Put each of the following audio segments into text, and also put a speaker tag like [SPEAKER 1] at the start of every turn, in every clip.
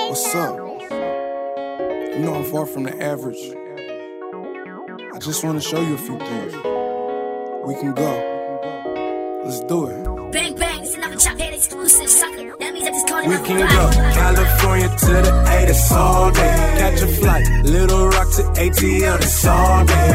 [SPEAKER 1] What's up? You know I'm far from the average. I just want to show you a few things. We can go. Let's do it.
[SPEAKER 2] Bang bang, it's another Chophead exclusive sucker. That means I just called it.
[SPEAKER 1] We can go California to the A, that's all day. Catch a flight, Little Rock to ATL, that's all day.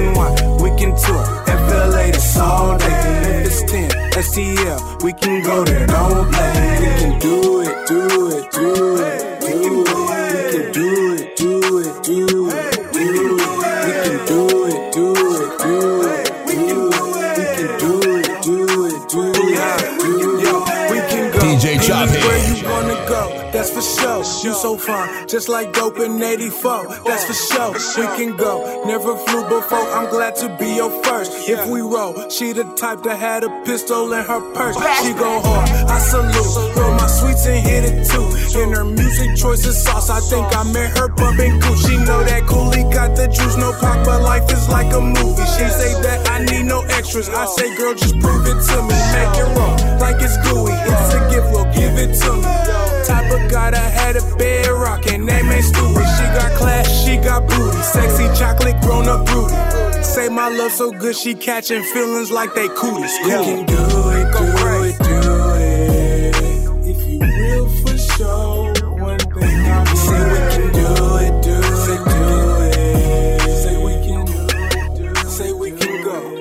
[SPEAKER 1] NY, we can tour, FLA, that's all day. Memphis 10, STL, we can go there, don't play. We can do it, do it, do it, do it. We can do it, do it, do it, do it. We can do it, do it, do it, do it. We can do it, do it, do it, do it. We can go
[SPEAKER 3] DJ Chophead.
[SPEAKER 1] Where you wanna go, that's for sure. You so fine, just like dope in 84, that's for sure. We can go, never flew before, I'm glad to be your first. If we roll, she the type that had a pistol in her purse. She go hard, I salute, roll my sweets and hit it too. In her music choice is sauce, I think I met her bumping Gucci. She know that Cooley got the juice, no pop, but life is like a movie. She say that I need no extras, I say girl just prove it to me. Make it roll, like it's gooey, it's a gift, well give it to me. Type of guy that had a bed rockin', name ain't Stewie. She got class, she got booty, sexy chocolate, grown up broody. Say my love so good, she catching feelings like they cooties. Cool. You can do it, do it, do it. If you real for sure, one thing I say we can do it, do it, do it. Say we can do it, do it. Say we can go.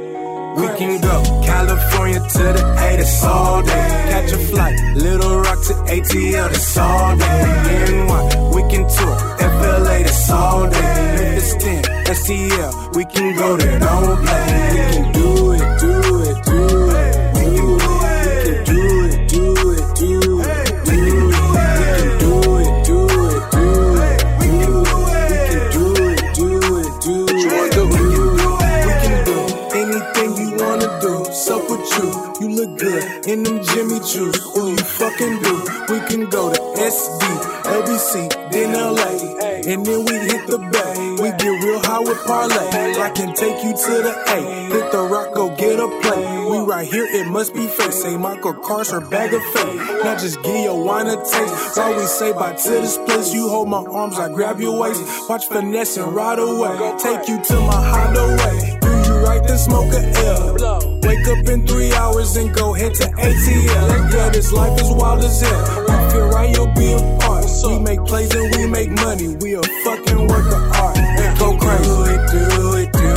[SPEAKER 1] We can go California to the A, that's all day. Catch a flight, Little Rock to ATL, that's all day. NY, we can tour, FLA, that's all day. Memphis 10, STL, we can go there, don't play. We can do it, do it, do it, do it. We can do it, do it, do it, do it. We can do it, do it, do it, do it. We can do it, do it, do it, do it. We can do anything you wanna do. Sup with you, you look good in them Jimmy Choos. Who you fucking do? We can go to SD, LBC, then LA, and then we hit the bay. We get real high with parlay. I can take you to the A, hit the rock, go get a plate. We right here, it must be fake. Say Michael Kors, her bag of fake. Now just give your wine a taste. While we say bye to this place, you hold my arms, I grab your waist. Watch finesse and ride away. Take you to my hideaway. Right, then smoke a L. Wake up in 3 hours and go head to ATL. Yeah, this life is wild as hell. We feel right, you'll be a part. We make plays and we make money. We a fucking work of art. Go crazy. Do it, do it, do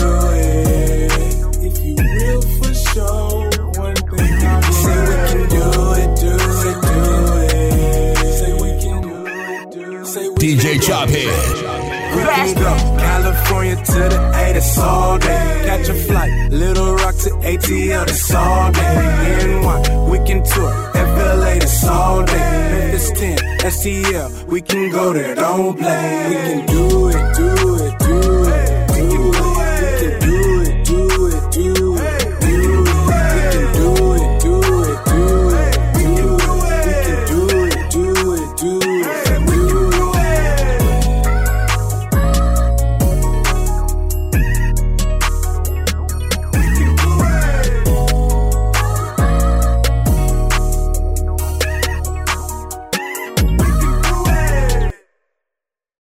[SPEAKER 1] it. If you real for sure, one thing I say we can do it, do it, do it. Say we can do it, do it. Say we
[SPEAKER 3] DJ Chophead.
[SPEAKER 1] We can go California to the A, that's all day. Catch a flight, Little Rock to ATL, that's all day. NY, we can tour, FLA, that's all day. Memphis 10, STL, we can go there, don't play. We can do it, do it.